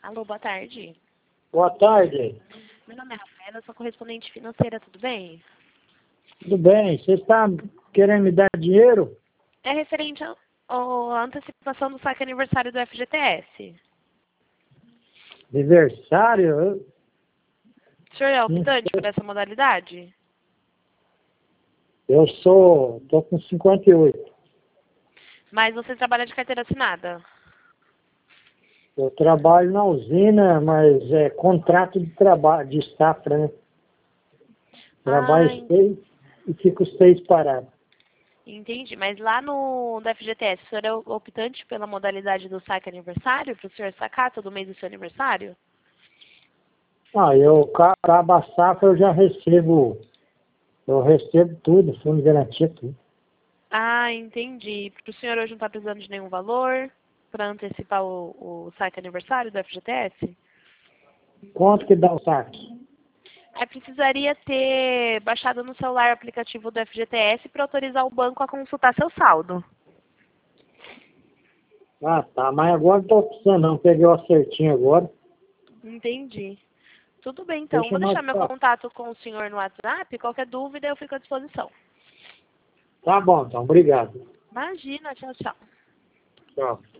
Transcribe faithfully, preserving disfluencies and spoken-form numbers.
Alô, boa tarde. Boa tarde. Meu nome é Rafaela, eu sou correspondente financeira, tudo bem? Tudo bem? Você está querendo me dar dinheiro? É referente à à antecipação do saque aniversário do F G T S. Aniversário? Eu O senhor é não optante por sei. essa modalidade? Eu sou, tô com cinquenta e oito. Mas você trabalha de carteira assinada? Eu trabalho na usina, mas é contrato de trabalho, de safra, né? Ah, Trabalho seis e fico seis parado. entendi. Mas lá no do F G T S, o senhor é optante pela modalidade do saque aniversário, para o senhor sacar todo mês do seu aniversário? Ah, eu, ca- acaba a safra, eu já recebo, eu recebo tudo, fundo de garantia, tudo. Ah, entendi. Porque o senhor hoje não está precisando de nenhum valor para antecipar o, o saque aniversário do F G T S? Quanto que dá o saque? Aí precisaria ter baixado no celular o aplicativo do F G T S para autorizar o banco a consultar seu saldo. Ah, tá, mas agora não tô precisando não, peguei o acertinho agora. Entendi. Tudo bem, então. Deixa Vou deixar mais meu fácil. contato com o senhor no WhatsApp. Qualquer dúvida, eu fico à disposição. Tá bom, então, obrigado. Imagina. Tchau, tchau. Tchau.